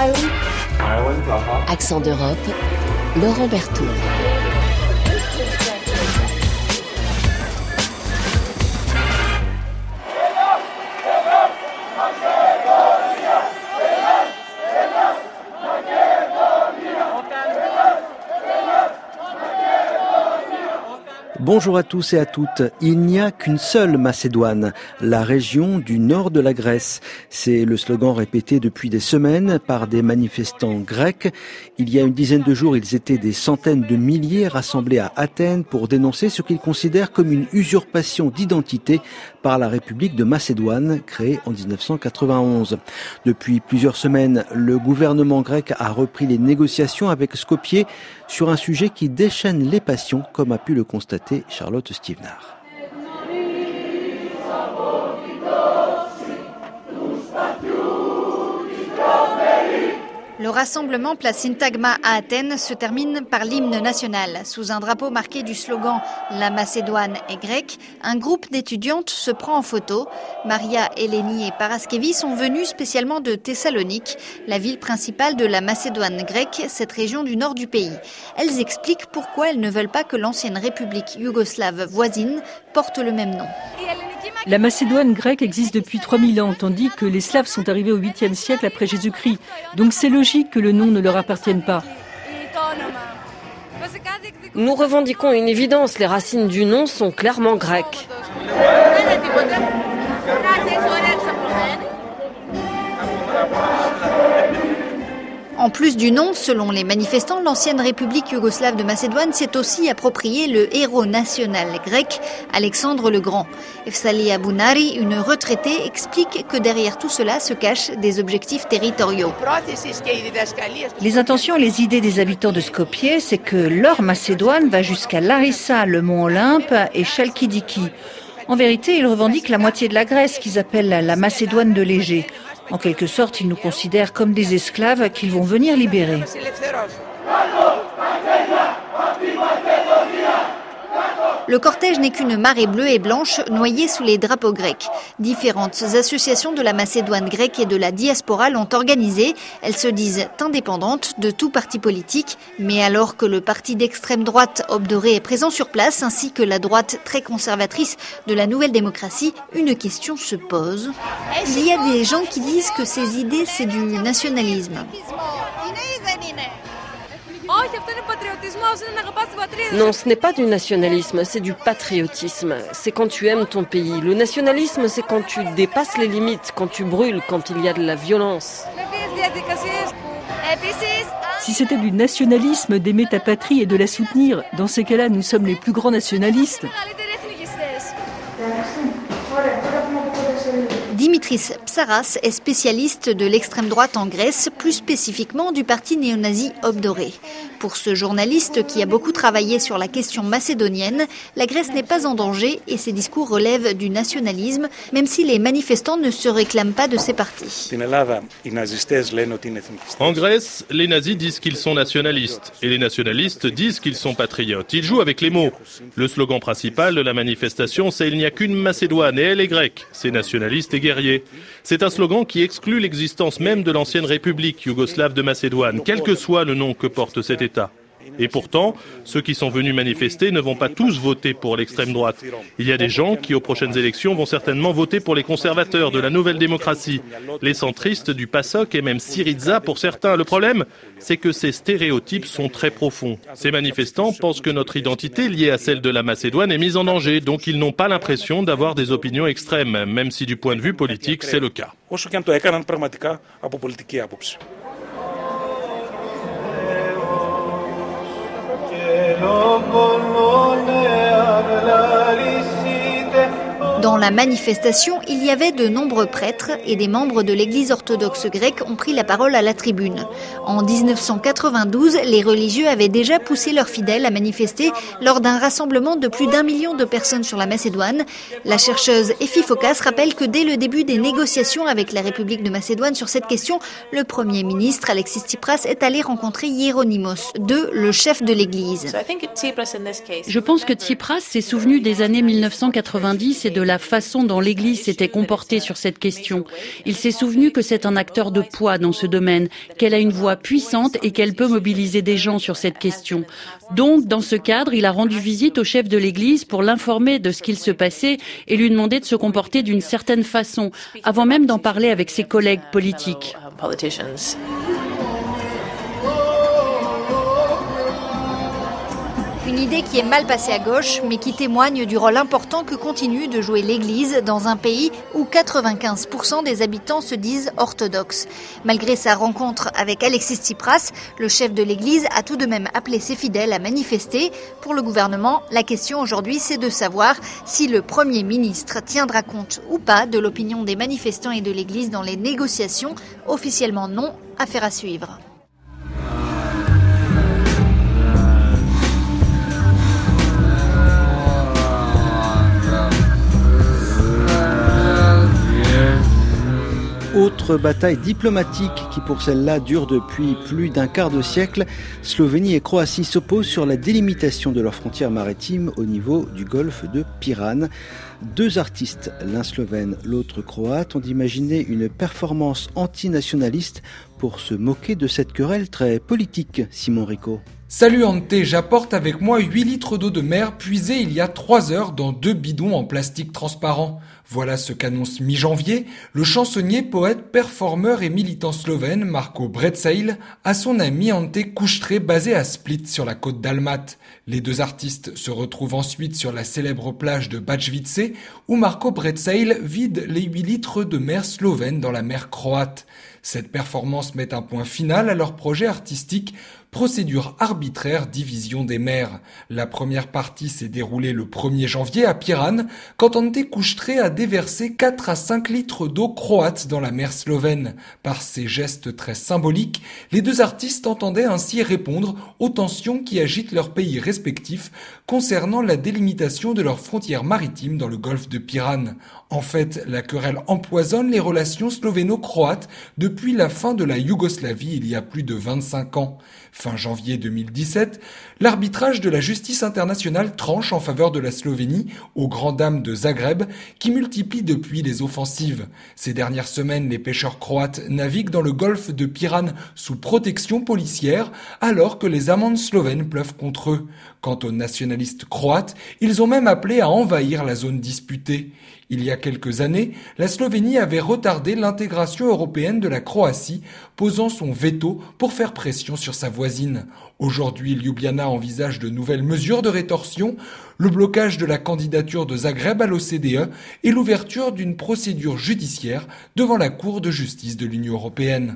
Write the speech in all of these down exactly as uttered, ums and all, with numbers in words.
Accent d'Europe, Laurent Berthoud. Bonjour à tous et à toutes. Il n'y a qu'une seule Macédoine, la région du nord de la Grèce. C'est le slogan répété depuis des semaines par des manifestants grecs. Il y a une dizaine de jours, ils étaient des centaines de milliers rassemblés à Athènes pour dénoncer ce qu'ils considèrent comme une usurpation d'identité par la République de Macédoine, créée en dix-neuf cent quatre-vingt-onze. Depuis plusieurs semaines, le gouvernement grec a repris les négociations avec Skopje sur un sujet qui déchaîne les passions, comme a pu le constater Charlotte Stivnar. Le rassemblement place Syntagma à Athènes se termine par l'hymne national. Sous un drapeau marqué du slogan « La Macédoine est grecque », un groupe d'étudiantes se prend en photo. Maria, Eleni et Paraskevi sont venues spécialement de Thessalonique, la ville principale de la Macédoine grecque, cette région du nord du pays. Elles expliquent pourquoi elles ne veulent pas que l'ancienne république yougoslave voisine porte le même nom. La Macédoine grecque existe depuis trois mille ans, tandis que les Slaves sont arrivés au huitième siècle après Jésus-Christ. Donc c'est logique que le nom ne leur appartienne pas. Nous revendiquons une évidence, les racines du nom sont clairement grecques. En plus du nom, selon les manifestants, l'ancienne République yougoslave de Macédoine s'est aussi approprié le héros national grec, Alexandre le Grand. Efsali Abounari, une retraitée, explique que derrière tout cela se cachent des objectifs territoriaux. Les intentions et les idées des habitants de Skopje, c'est que leur Macédoine va jusqu'à Larissa, le mont Olympe et Chalkidiki. En vérité, ils revendiquent la moitié de la Grèce qu'ils appellent la Macédoine de l'Égée. En quelque sorte, ils nous considèrent comme des esclaves qu'ils vont venir libérer. Le cortège n'est qu'une marée bleue et blanche noyée sous les drapeaux grecs. Différentes associations de la Macédoine grecque et de la diaspora l'ont organisée. Elles se disent indépendantes de tout parti politique. Mais alors que le parti d'extrême droite Obdoré est présent sur place, ainsi que la droite très conservatrice de la Nouvelle Démocratie, une question se pose. Il y a des gens qui disent que ces idées, c'est du nationalisme. Non, ce n'est pas du nationalisme, c'est du patriotisme. C'est quand tu aimes ton pays. Le nationalisme, c'est quand tu dépasses les limites, quand tu brûles, quand il y a de la violence. Si c'était du nationalisme d'aimer ta patrie et de la soutenir, dans ces cas-là, nous sommes les plus grands nationalistes. Dimitris Psaras est spécialiste de l'extrême droite en Grèce, plus spécifiquement du parti néo-nazi Obdoré. Pour ce journaliste qui a beaucoup travaillé sur la question macédonienne, la Grèce n'est pas en danger et ses discours relèvent du nationalisme, même si les manifestants ne se réclament pas de ces partis. En Grèce, les nazis disent qu'ils sont nationalistes et les nationalistes disent qu'ils sont patriotes. Ils jouent avec les mots. Le slogan principal de la manifestation, c'est « Il n'y a qu'une Macédoine et elle est grecque ». C'est nationaliste et guerrier. C'est un slogan qui exclut l'existence même de l'ancienne République yougoslave de Macédoine, quel que soit le nom que porte cet État. Et pourtant, ceux qui sont venus manifester ne vont pas tous voter pour l'extrême droite. Il y a des gens qui, aux prochaines élections, vont certainement voter pour les conservateurs de la Nouvelle Démocratie, les centristes du PASOK et même Syriza pour certains. Le problème, c'est que ces stéréotypes sont très profonds. Ces manifestants pensent que notre identité liée à celle de la Macédoine est mise en danger, donc ils n'ont pas l'impression d'avoir des opinions extrêmes, même si du point de vue politique, c'est le cas. Dans la manifestation, il y avait de nombreux prêtres et des membres de l'église orthodoxe grecque ont pris la parole à la tribune. En dix-neuf cent quatre-vingt-douze, les religieux avaient déjà poussé leurs fidèles à manifester lors d'un rassemblement de plus d'un million de personnes sur la Macédoine. La chercheuse Effie Fokas rappelle que dès le début des négociations avec la République de Macédoine sur cette question, le Premier ministre Alexis Tsipras est allé rencontrer Hieronymos deux, le chef de l'église. Je pense que Tsipras s'est souvenu des années mille neuf cent quatre-vingt-dix et de la façon dont l'Église s'était comportée sur cette question. Il s'est souvenu que c'est un acteur de poids dans ce domaine, qu'elle a une voix puissante et qu'elle peut mobiliser des gens sur cette question. Donc, dans ce cadre, il a rendu visite au chef de l'Église pour l'informer de ce qu'il se passait et lui demander de se comporter d'une certaine façon, avant même d'en parler avec ses collègues politiques. Une idée qui est mal passée à gauche, mais qui témoigne du rôle important que continue de jouer l'Église dans un pays où quatre-vingt-quinze pour cent des habitants se disent orthodoxes. Malgré sa rencontre avec Alexis Tsipras, le chef de l'Église a tout de même appelé ses fidèles à manifester. Pour le gouvernement, la question aujourd'hui, c'est de savoir si le Premier ministre tiendra compte ou pas de l'opinion des manifestants et de l'Église dans les négociations. Officiellement non, affaire à suivre. Autre bataille diplomatique qui pour celle-là dure depuis plus d'un quart de siècle, Slovénie et Croatie s'opposent sur la délimitation de leurs frontières maritimes au niveau du golfe de Piran. Deux artistes, l'un slovène, l'autre croate, ont imaginé une performance antinationaliste pour se moquer de cette querelle très politique. Simon Rico. Salut Ante, j'apporte avec moi huit litres d'eau de mer puisée il y a trois heures dans deux bidons en plastique transparent. Voilà ce qu'annonce mi-janvier le chansonnier, poète, performeur et militant slovène Marko Brecaj à son ami Ante Kuštre basé à Split sur la côte d'Almat. Les deux artistes se retrouvent ensuite sur la célèbre plage de Bačvice où Marko Brecaj vide les huit litres de mer slovène dans la mer croate. Cette performance met un point final à leur projet artistique, procédure arbitraire division des mers. La première partie s'est déroulée le premier janvier à Piran, quand Ante Kuštre a déversé quatre à cinq litres d'eau croate dans la mer slovène. Par ces gestes très symboliques, les deux artistes entendaient ainsi répondre aux tensions qui agitent leurs pays respectifs concernant la délimitation de leurs frontières maritimes dans le golfe de Piran. En fait, la querelle empoisonne les relations slovéno-croates depuis la fin de la Yougoslavie il y a plus de vingt-cinq ans. Fin janvier deux mille dix-sept, l'arbitrage de la justice internationale tranche en faveur de la Slovénie, aux grandes dames de Zagreb, qui multiplie depuis les offensives. Ces dernières semaines, les pêcheurs croates naviguent dans le golfe de Piran sous protection policière, alors que les amendes slovènes pleuvent contre eux. Quant aux nationalistes croates, ils ont même appelé à envahir la zone disputée. Il y a quelques années, la Slovénie avait retardé l'intégration européenne de la Croatie, posant son veto pour faire pression sur sa voisine. Aujourd'hui, Ljubljana envisage de nouvelles mesures de rétorsion, le blocage de la candidature de Zagreb à l'O C D E et l'ouverture d'une procédure judiciaire devant la Cour de justice de l'Union européenne.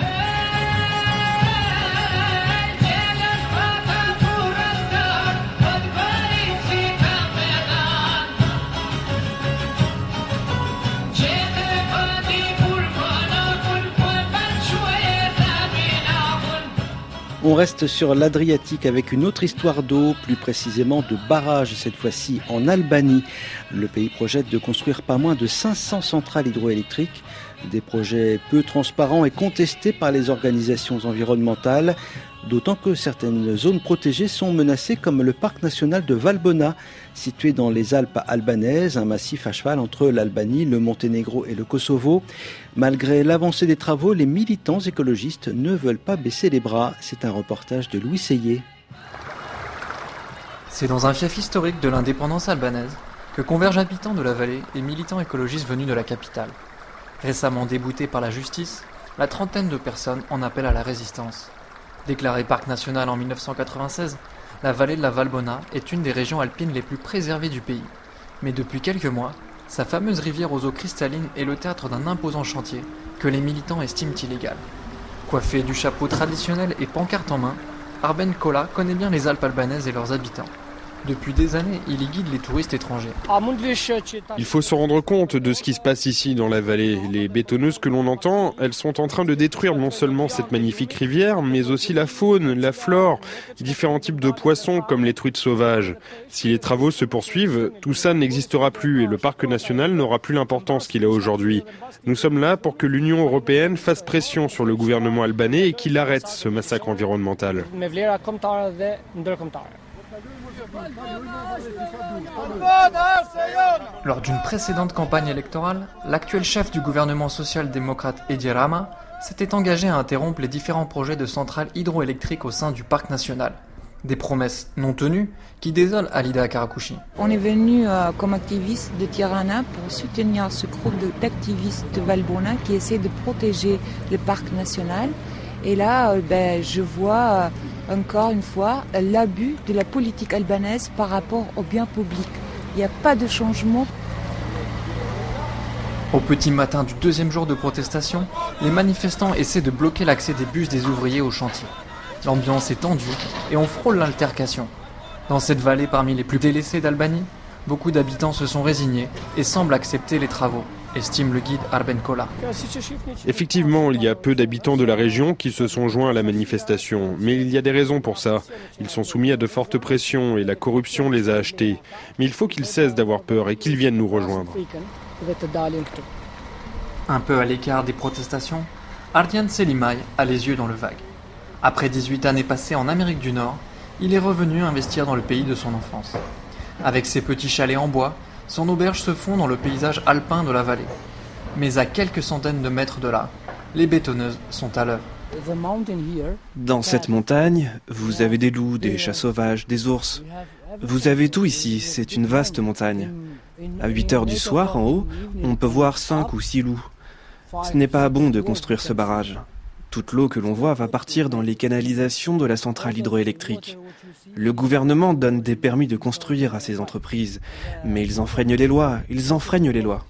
On reste sur l'Adriatique avec une autre histoire d'eau, plus précisément de barrage, cette fois-ci en Albanie. Le pays projette de construire pas moins de cinq cents centrales hydroélectriques, des projets peu transparents et contestés par les organisations environnementales, d'autant que certaines zones protégées sont menacées comme le parc national de Valbona, situé dans les Alpes albanaises, un massif à cheval entre l'Albanie, le Monténégro et le Kosovo. Malgré l'avancée des travaux, les militants écologistes ne veulent pas baisser les bras. C'est un reportage de Louis Seyé. C'est dans un fief historique de l'indépendance albanaise que convergent habitants de la vallée et militants écologistes venus de la capitale. Récemment déboutés par la justice, la trentaine de personnes en appellent à la résistance. Déclarée parc national en mille neuf cent quatre-vingt-seize, la vallée de la Valbona est une des régions alpines les plus préservées du pays. Mais depuis quelques mois, sa fameuse rivière aux eaux cristallines est le théâtre d'un imposant chantier que les militants estiment illégal. Coiffé du chapeau traditionnel et pancarte en main, Arben Kola connaît bien les Alpes albanaises et leurs habitants. Depuis des années, il y guide les touristes étrangers. Il faut se rendre compte de ce qui se passe ici dans la vallée. Les bétonneuses que l'on entend, elles sont en train de détruire non seulement cette magnifique rivière, mais aussi la faune, la flore, différents types de poissons comme les truites sauvages. Si les travaux se poursuivent, tout ça n'existera plus et le parc national n'aura plus l'importance qu'il a aujourd'hui. Nous sommes là pour que l'Union européenne fasse pression sur le gouvernement albanais et qu'il arrête ce massacre environnemental. Lors d'une précédente campagne électorale, l'actuel chef du gouvernement social-démocrate Edi Rama s'était engagé à interrompre les différents projets de centrales hydroélectriques au sein du parc national. Des promesses non tenues qui désolent Alida Karakushi. On est venu euh, comme activiste de Tirana pour soutenir ce groupe d'activistes de Valbona qui essaie de protéger le parc national. Et là, euh, ben, je vois euh, encore une fois l'abus de la politique albanaise par rapport au bien public. Il n'y a pas de changement. Au petit matin du deuxième jour de protestation, les manifestants essaient de bloquer l'accès des bus des ouvriers au chantier. L'ambiance est tendue et on frôle l'altercation. Dans cette vallée parmi les plus délaissées d'Albanie, beaucoup d'habitants se sont résignés et semblent accepter les travaux, estime le guide Arben Kola. Effectivement, il y a peu d'habitants de la région qui se sont joints à la manifestation, mais il y a des raisons pour ça. Ils sont soumis à de fortes pressions et la corruption les a achetés. Mais il faut qu'ils cessent d'avoir peur et qu'ils viennent nous rejoindre. Un peu à l'écart des protestations, Ardian Selimay a les yeux dans le vague. Après dix-huit années passées en Amérique du Nord, il est revenu investir dans le pays de son enfance. Avec ses petits chalets en bois, son auberge se fond dans le paysage alpin de la vallée. Mais à quelques centaines de mètres de là, les bétonneuses sont à l'œuvre. Dans cette montagne, vous avez des loups, des chats sauvages, des ours. Vous avez tout ici, c'est une vaste montagne. À huit heures du soir, en haut, on peut voir cinq ou six loups. Ce n'est pas bon de construire ce barrage. Toute l'eau que l'on voit va partir dans les canalisations de la centrale hydroélectrique. Le gouvernement donne des permis de construire à ces entreprises, mais ils enfreignent les lois, ils enfreignent les lois.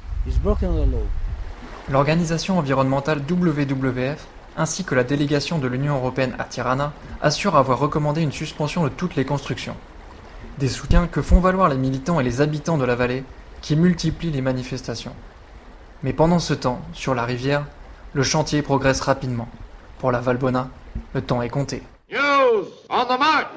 L'organisation environnementale W W F ainsi que la délégation de l'Union européenne à Tirana assurent avoir recommandé une suspension de toutes les constructions. Des soutiens que font valoir les militants et les habitants de la vallée qui multiplient les manifestations. Mais pendant ce temps, sur la rivière, le chantier progresse rapidement. Pour la Valbona, le temps est compté. News on the march!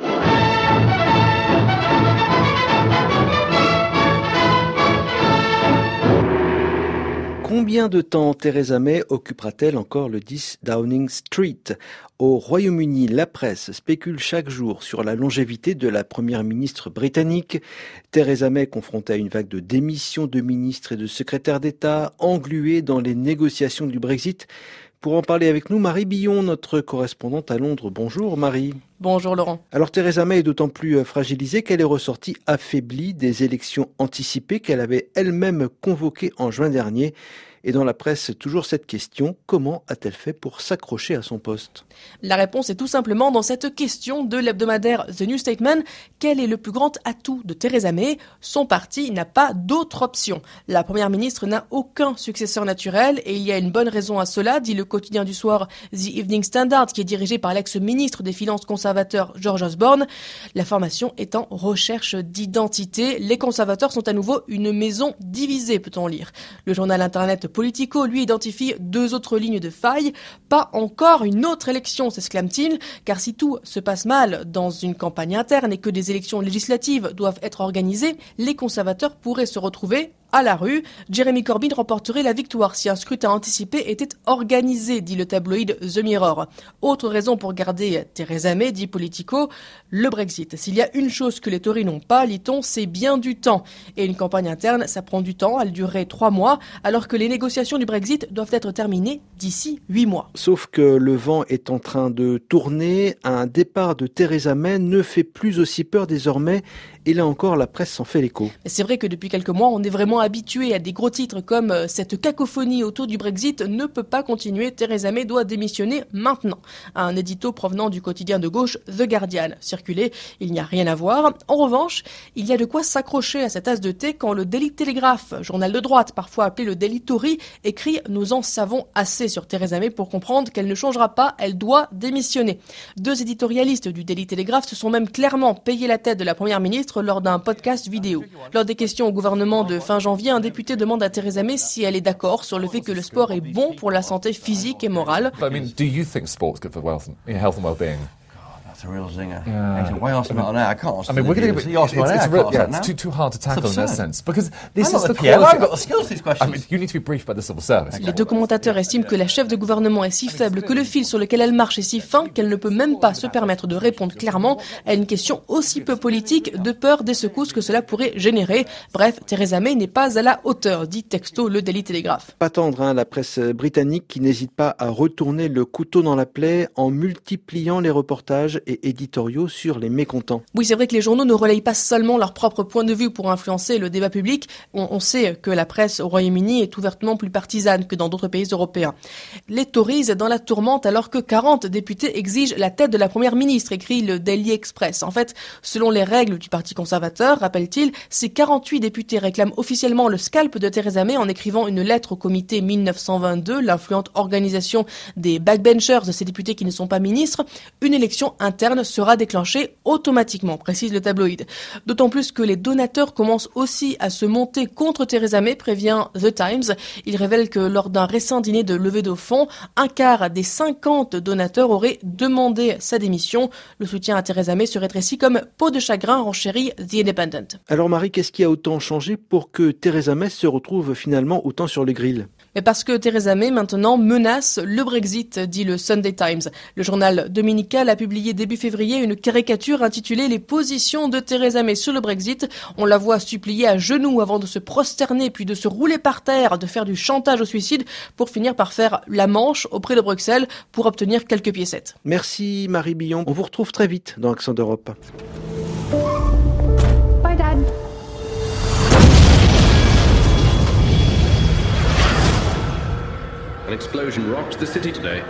Combien de temps Theresa May occupera-t-elle encore le dix Downing Street ? Au Royaume-Uni, la presse spécule chaque jour sur la longévité de la première ministre britannique. Theresa May confrontée à une vague de démissions de ministres et de secrétaires d'État, engluée dans les négociations du Brexit. Pour en parler avec nous, Marie Billon, notre correspondante à Londres. Bonjour Marie. Bonjour Laurent. Alors Theresa May est d'autant plus fragilisée qu'elle est ressortie affaiblie des élections anticipées qu'elle avait elle-même convoquées en juin dernier. Et dans la presse, toujours cette question, comment a-t-elle fait pour s'accrocher à son poste ? La réponse est tout simplement dans cette question de l'hebdomadaire The New Statesman. Quel est le plus grand atout de Theresa May ? Son parti n'a pas d'autre option. La première ministre n'a aucun successeur naturel et il y a une bonne raison à cela, dit le quotidien du soir The Evening Standard, qui est dirigé par l'ex-ministre des Finances conservateur George Osborne. La formation est en recherche d'identité. Les conservateurs sont à nouveau une maison divisée, peut-on lire. Le journal internet Politico, lui, identifie deux autres lignes de faille. Pas encore une autre élection, s'exclame-t-il, car si tout se passe mal dans une campagne interne et que des élections législatives doivent être organisées, les conservateurs pourraient se retrouver à la rue. Jeremy Corbyn remporterait la victoire si un scrutin anticipé était organisé, dit le tabloïd The Mirror. Autre raison pour garder Theresa May, dit Politico, le Brexit. S'il y a une chose que les Tories n'ont pas, lit-on, c'est bien du temps. Et une campagne interne, ça prend du temps, elle durerait trois mois, alors que les négociations du Brexit doivent être terminées d'ici huit mois. Sauf que le vent est en train de tourner, un départ de Theresa May ne fait plus aussi peur désormais, et là encore la presse s'en fait l'écho. C'est vrai que depuis quelques mois, on est vraiment habitué à des gros titres comme « Cette cacophonie autour du Brexit ne peut pas continuer, Theresa May doit démissionner maintenant ». Un édito provenant du quotidien de gauche The Guardian. Circulé, il n'y a rien à voir. En revanche, il y a de quoi s'accrocher à cette tasse de thé quand le Daily Telegraph, journal de droite, parfois appelé le Daily Tory, écrit « Nous en savons assez sur Theresa May pour comprendre qu'elle ne changera pas, elle doit démissionner ». Deux éditorialistes du Daily Telegraph se sont même clairement payé la tête de la première ministre lors d'un podcast vidéo. Lors des questions au gouvernement de fin janvier, un député demande à Theresa May si elle est d'accord sur le fait que le sport est bon pour la santé physique et morale. That's a real zinger. Yeah. He said, why ask me on air? I can't ask I mean, we're going to. So you ask me on air, I can't ask yeah, that now. It's too, too hard to tackle in that sense because this I'm is not the the P M. quality. I've got the skills for these questions. I mean, you need to be briefed by the civil service. Les deux commentateurs estiment que la chef de gouvernement est si faible, que le fil sur lequel elle marche est si fin qu'elle ne peut même pas se permettre de répondre clairement à une question aussi peu politique, de peur des secousses que cela pourrait générer. Bref, Theresa May n'est pas à la hauteur, dit texto le Daily Telegraph. Pas tendre, hein, la presse britannique qui n'hésite pas à retourner le couteau dans la plaie en multipliant les reportages et éditoriaux sur les mécontents. Oui, c'est vrai que les journaux ne relayent pas seulement leur propre point de vue pour influencer le débat public. On, on sait que la presse au Royaume-Uni est ouvertement plus partisane que dans d'autres pays européens. Les Tories dans la tourmente alors que quarante députés exigent la tête de la première ministre, écrit le Daily Express. En fait, selon les règles du Parti conservateur, rappelle-t-il, ces quarante-huit députés réclament officiellement le scalp de Theresa May en écrivant une lettre au comité mille neuf cent vingt-deux, l'influente organisation des backbenchers de ces députés qui ne sont pas ministres. Une élection interne sera déclenchée automatiquement, précise le tabloïd. D'autant plus que les donateurs commencent aussi à se monter contre Theresa May, prévient The Times. Il révèle que lors d'un récent dîner de levée de fonds, un quart des cinquante donateurs auraient demandé sa démission. Le soutien à Theresa May se rétrécit comme peau de chagrin, renchérit The Independent. Alors Marie, qu'est-ce qui a autant changé pour que Theresa May se retrouve finalement autant sur le grill ? Mais parce que Theresa May maintenant menace le Brexit, dit le Sunday Times. Le journal dominical a publié début février une caricature intitulée « Les positions de Theresa May sur le Brexit ». On la voit supplier à genoux avant de se prosterner puis de se rouler par terre, de faire du chantage au suicide pour finir par faire la manche auprès de Bruxelles pour obtenir quelques piécettes. Merci Marie Billon. On vous retrouve très vite dans Accent d'Europe. Bye Dad. An explosion rocked the city today.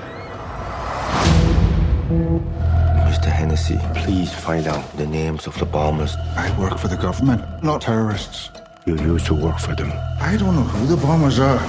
Mister Hennessy, please find out the names of the bombers. I work for the government, not terrorists. You used to work for them. I don't know who the bombers are.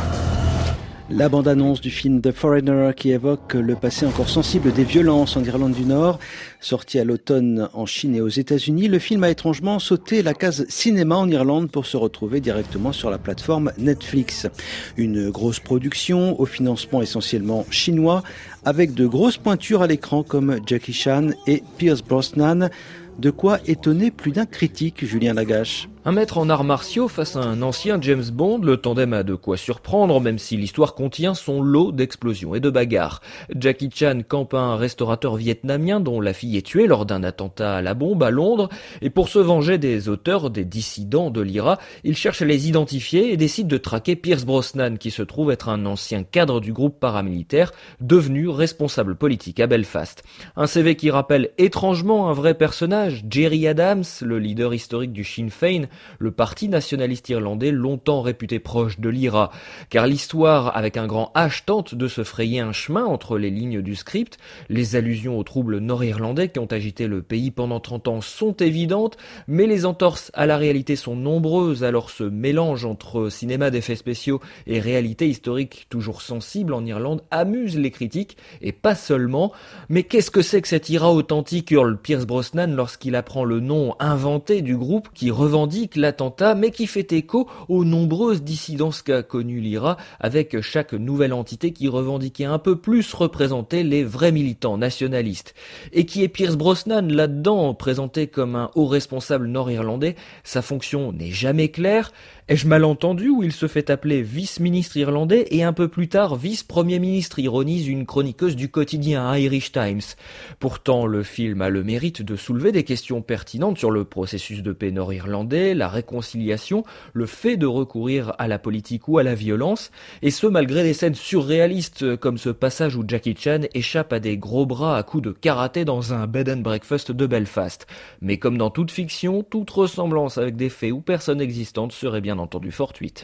La bande-annonce du film The Foreigner qui évoque le passé encore sensible des violences en Irlande du Nord. Sorti à l'automne en Chine et aux États-Unis, le film a étrangement sauté la case cinéma en Irlande pour se retrouver directement sur la plateforme Netflix. Une grosse production au financement essentiellement chinois avec de grosses pointures à l'écran comme Jackie Chan et Pierce Brosnan. De quoi étonner plus d'un critique, Julien Lagache. Un maître en arts martiaux face à un ancien James Bond, le tandem a de quoi surprendre, même si l'histoire contient son lot d'explosions et de bagarres. Jackie Chan campe un restaurateur vietnamien dont la fille est tuée lors d'un attentat à la bombe à Londres, et pour se venger des auteurs, des dissidents de l'I R A, il cherche à les identifier et décide de traquer Pierce Brosnan, qui se trouve être un ancien cadre du groupe paramilitaire, devenu responsable politique à Belfast. Un C V qui rappelle étrangement un vrai personnage, Gerry Adams, le leader historique du Sinn Féin, le parti nationaliste irlandais longtemps réputé proche de l'I R A. Car l'histoire, avec un grand H, tente de se frayer un chemin entre les lignes du script. Les allusions aux troubles nord-irlandais qui ont agité le pays pendant trente ans sont évidentes, mais les entorses à la réalité sont nombreuses, alors ce mélange entre cinéma d'effets spéciaux et réalité historique toujours sensible en Irlande amuse les critiques, et pas seulement. Mais qu'est-ce que c'est que cet I R A authentique, hurle Pierce Brosnan lorsqu'il apprend le nom inventé du groupe qui revendique l'attentat, mais qui fait écho aux nombreuses dissidences qu'a connues l'I R A, avec chaque nouvelle entité qui revendiquait un peu plus représenter les vrais militants nationalistes. Et qui est Pierce Brosnan là-dedans, présenté comme un haut responsable nord-irlandais? Sa fonction n'est jamais claire. Ai-je mal entendu ou il se fait appeler vice-ministre irlandais et un peu plus tard vice-premier ministre, ironise une chroniqueuse du quotidien Irish Times. Pourtant, le film a le mérite de soulever des questions pertinentes sur le processus de paix nord-irlandais, la réconciliation, le fait de recourir à la politique ou à la violence, et ce malgré des scènes surréalistes comme ce passage où Jackie Chan échappe à des gros bras à coups de karaté dans un bed and breakfast de Belfast. Mais comme dans toute fiction, toute ressemblance avec des faits ou personnes existantes serait bien entendu fortuite.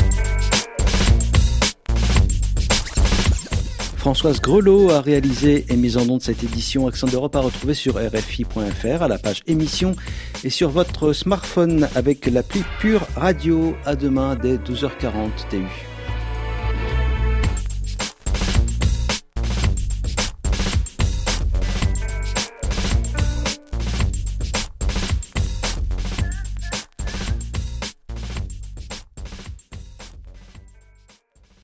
Françoise Grelot a réalisé et mis en onde cette édition Accent d'Europe à retrouver sur R F I point F R à la page émission et sur votre smartphone avec l'appli Pure Radio. À demain dès douze heures quarante T U.